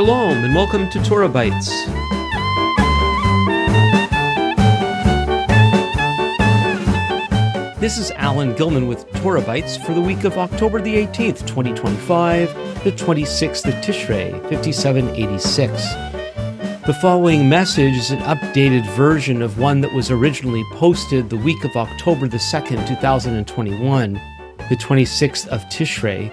Shalom and welcome to Torah Bites. This is Alan Gilman with Torah Bites for the week of October the 18th, 2025, the 26th of Tishrei, 5786. The following message is an updated version of one that was originally posted the week of October the 2nd, 2021, the 26th of Tishrei,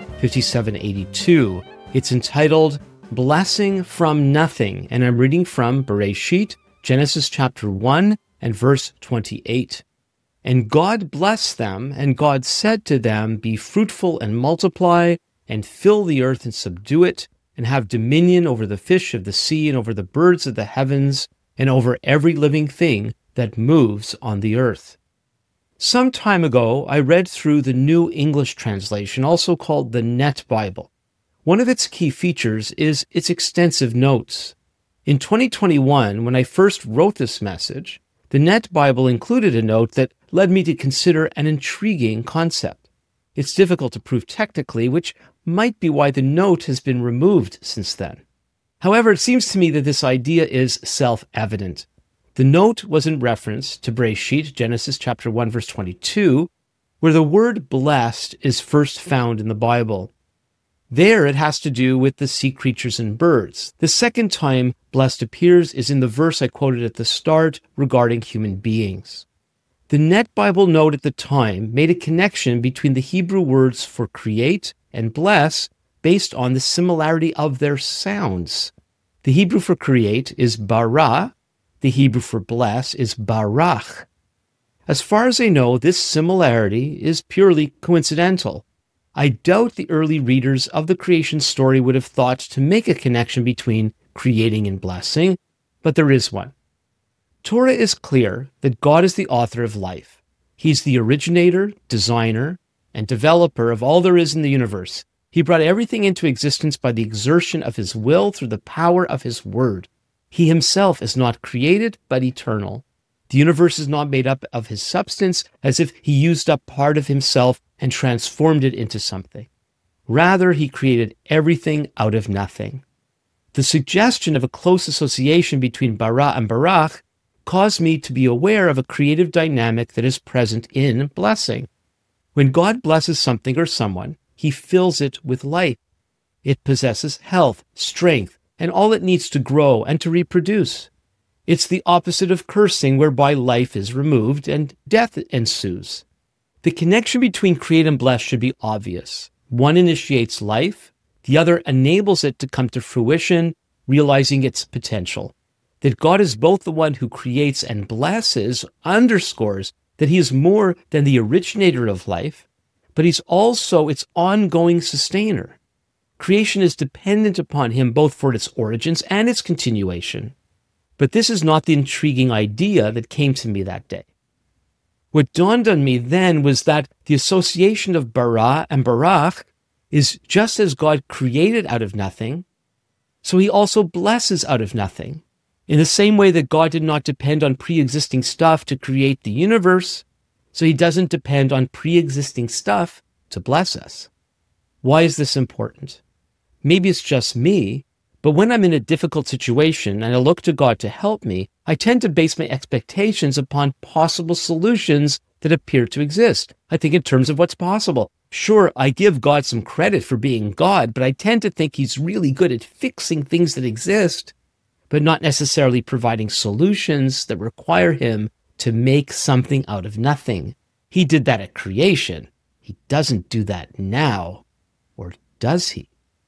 5782. It's entitled Blessing from Nothing, and I'm reading from Bereshit, Genesis chapter 1 and verse 28. And God blessed them, and God said to them, Be fruitful and multiply, and fill the earth and subdue it, and have dominion over the fish of the sea, and over the birds of the heavens, and over every living thing that moves on the earth. Some time ago, I read through the New English Translation, also called the Net Bible. One of its key features is its extensive notes. In 2021, when I first wrote this message, the Net Bible included a note that led me to consider an intriguing concept. It's difficult to prove technically, which might be why the note has been removed since then. However, it seems to me that this idea is self-evident. The note was in reference to Bereshit, Genesis chapter 1, verse 22, where the word blessed is first found in the Bible. There it has to do with the sea creatures and birds. The second time blessed appears is in the verse I quoted at the start regarding human beings. The Net Bible note at the time made a connection between the Hebrew words for create and bless based on the similarity of their sounds. The Hebrew for create is bara, the Hebrew for bless is barach. As far as I know, this similarity is purely coincidental. I doubt the early readers of the creation story would have thought to make a connection between creating and blessing, but there is one. Torah is clear that God is the author of life. He's the originator, designer, and developer of all there is in the universe. He brought everything into existence by the exertion of his will through the power of his word. He himself is not created, but eternal. The universe is not made up of his substance as if he used up part of himself and transformed it into something. Rather, he created everything out of nothing. The suggestion of a close association between bara and barach caused me to be aware of a creative dynamic that is present in blessing. When God blesses something or someone, he fills it with life. It possesses health, strength, and all it needs to grow and to reproduce. It's the opposite of cursing, whereby life is removed and death ensues. The connection between create and bless should be obvious. One initiates life, the other enables it to come to fruition, realizing its potential. That God is both the one who creates and blesses underscores that he is more than the originator of life, but he's also its ongoing sustainer. Creation is dependent upon him both for its origins and its continuation. But this is not the intriguing idea that came to me that day. What dawned on me then was that the association of bara and barach is just as God created out of nothing, so he also blesses out of nothing. In the same way that God did not depend on pre-existing stuff to create the universe, so he doesn't depend on pre-existing stuff to bless us. Why is this important? Maybe it's just me, but when I'm in a difficult situation and I look to God to help me, I tend to base my expectations upon possible solutions that appear to exist. I think in terms of what's possible. Sure, I give God some credit for being God, but I tend to think he's really good at fixing things that exist, but not necessarily providing solutions that require him to make something out of nothing. He did that at creation. He doesn't do that now, or does he?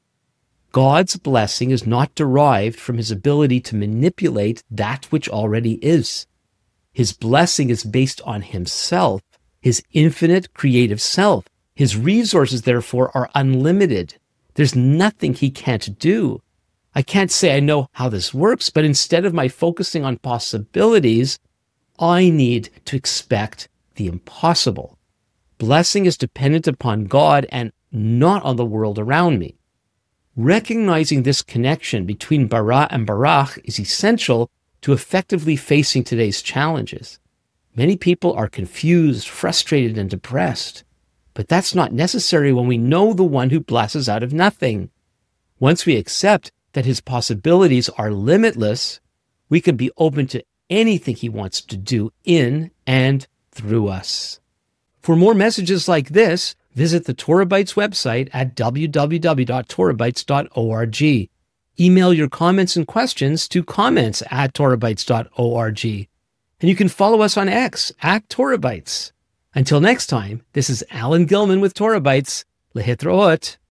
God's blessing is not derived from his ability to manipulate that which already is. His blessing is based on himself, his infinite creative self. His resources, therefore, are unlimited. There's nothing he can't do. I can't say I know how this works, but instead of my focusing on possibilities, I need to expect the impossible. Blessing is dependent upon God and not on the world around me. Recognizing this connection between bara and barach is essential to effectively facing today's challenges. Many people are confused, frustrated, and depressed. But that's not necessary when we know the one who blesses out of nothing. Once we accept that his possibilities are limitless, we can be open to anything he wants to do in and through us. For more messages like this, visit the Torah Bites website at www.torahbites.org. Email your comments and questions to comments@torahbites.org. And you can follow us on X @TorahBites. Until next time, this is Alan Gilman with Torah Bites. Lehitraot.